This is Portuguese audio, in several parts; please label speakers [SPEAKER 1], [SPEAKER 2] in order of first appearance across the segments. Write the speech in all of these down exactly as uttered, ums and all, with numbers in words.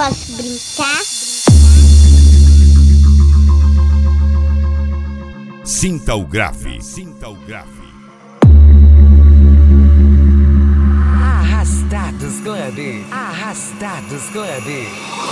[SPEAKER 1] Posso brincar?
[SPEAKER 2] Sinta o grave, sinta o grave.
[SPEAKER 3] Arrastados Club, Arrastados Club.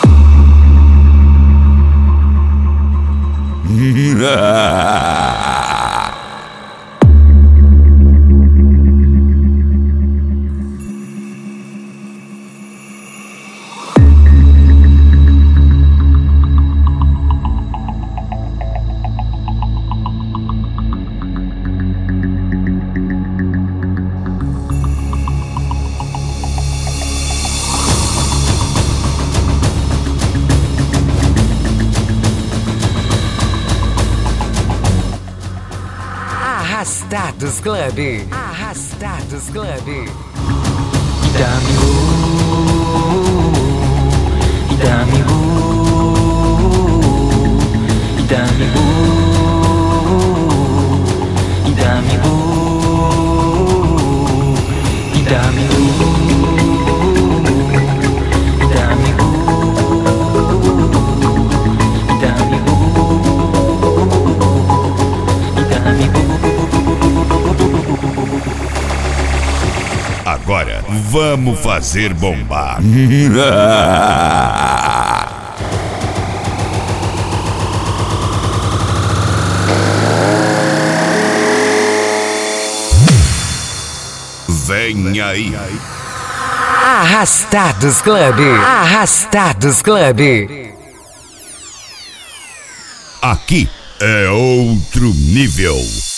[SPEAKER 3] Arrastados Club, Arrastados Club.
[SPEAKER 4] Dá-me e dá-me e dá-me e dá-me e dá-me
[SPEAKER 2] Agora vamos fazer bombar. Vem aí.
[SPEAKER 3] Arrastados Club, Arrastados Club.
[SPEAKER 2] Aqui é outro nível.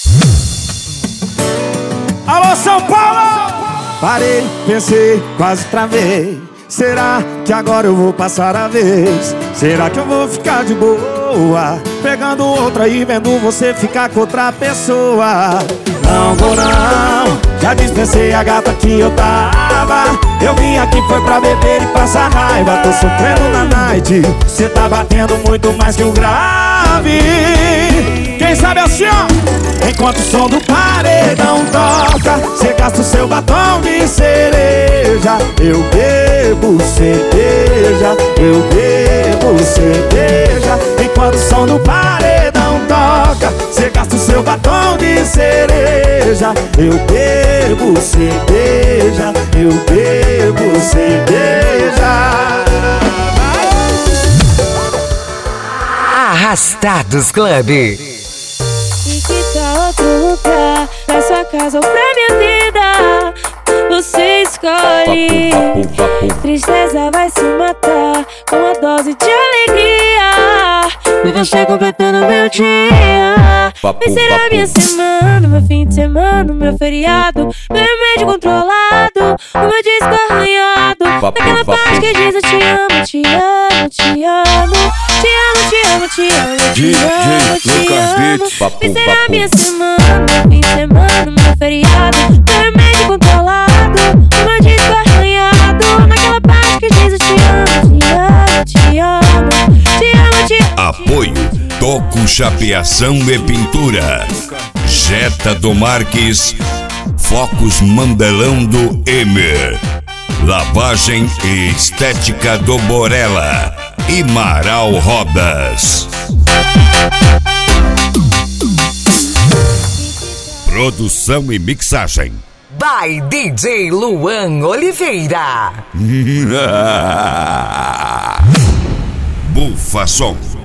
[SPEAKER 5] Alô, São Paulo! Parei, pensei, quase travei. Será que agora eu vou passar a vez? Será que eu vou ficar de boa pegando outra e vendo você ficar com outra pessoa? Não vou não, já dispensei a gata que eu tava. Eu vim aqui foi pra beber e passar raiva. Tô sofrendo na night, cê tá batendo muito mais que o grave. Quem sabe assim, ó, enquanto o som do paredão toca, cê gasta o seu batom de cereja. Eu bebo cerveja, eu bebo cerveja. Enquanto o som do paredão toca, cê gasta o seu batom de cereja. Eu bebo cerveja, eu bebo cerveja.
[SPEAKER 3] Arrastados Club.
[SPEAKER 6] E que tal outro lugar, pra sua casa ou pra minha vida? Você escolhe. Tristeza vai se matar com uma dose de alegria. E você completando meu dia. Vai ser a minha semana, meu fim de semana, meu feriado, meu remédio controlado, o meu disco arranhado. Naquela parte que diz eu te amo, te amo, te amo. Te amo, te amo, te amo, te amo, te amo. Vai ser a minha semana, meu fim de semana, meu feriado, meu remédio controlado, o meu disco arranhado. Naquela parte que diz eu te amo, te amo, te amo, te amo, te amo.
[SPEAKER 2] Apoio Toco Chapeação e Pintura, Jetta do Marques, Focos Mandelão do Emer, Lavagem e Estética do Borella e Maral Rodas. Produção e mixagem
[SPEAKER 3] By D J Luan Oliveira.
[SPEAKER 2] Bufa Som.